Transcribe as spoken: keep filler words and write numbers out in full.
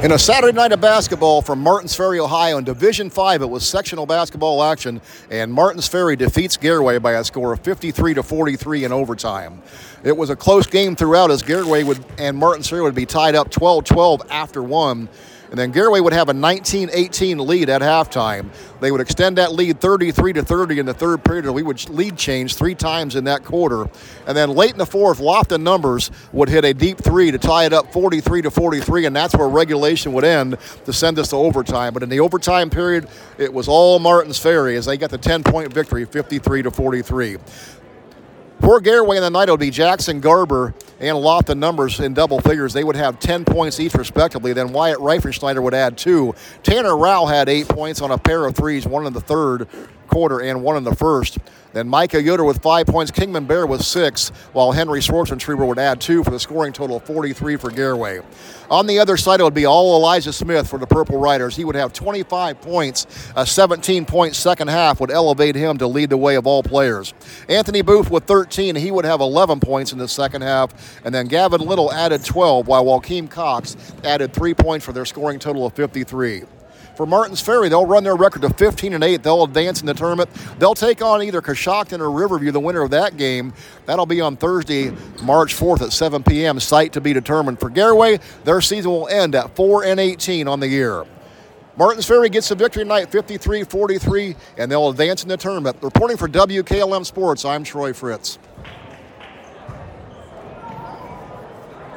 In a Saturday night of basketball from Martins Ferry, Ohio, in Division five, it was sectional basketball action, and Martins Ferry defeats Gairway by a score of fifty-three to forty-three in overtime. It was a close game throughout, as Gairway would and Martins Ferry would be tied up twelve twelve after one. And then Gairway would have a nineteen eighteen lead at halftime. They would extend that lead thirty-three to thirty in the third period. We would lead change three times in that quarter. And then late in the fourth, Lofton Numbers would hit a deep three to tie it up forty-three to forty-three, and that's where regulation would end to send us to overtime. But in the overtime period, it was all Martins Ferry as they got the ten-point victory, fifty-three to forty-three. For Gairway in the night, it would be Jackson Garber and Lofton Numbers in double figures. They would have ten points each respectively. Then Wyatt Reifenschneider would add two. Tanner Rao had eight points on a pair of threes, one in the third quarter and one in the first. Then Micah Yoder with five points, Kingman Bear with six, while Henry Schwarzentrieber would add two for the scoring total of forty-three for Gairway. On the other side, it would be all Elijah Smith for the Purple Riders. He would have twenty-five points. A seventeen-point second half would elevate him to lead the way of all players. Anthony Booth with thirteen. He would have eleven points in the second half. And then Gavin Little added twelve, while Joaquin Cox added three points for their scoring total of fifty-three. For Martins Ferry, they'll run their record to fifteen and eight. They'll advance in the tournament. They'll take on either Coshocton or Riverview, the winner of that game. That'll be on Thursday, March fourth at seven p.m. Site to be determined. For Gairway, their season will end at four and eighteen on the year. Martins Ferry gets the victory tonight, fifty-three forty-three, and they'll advance in the tournament. Reporting for W K L M Sports, I'm Troy Fritz.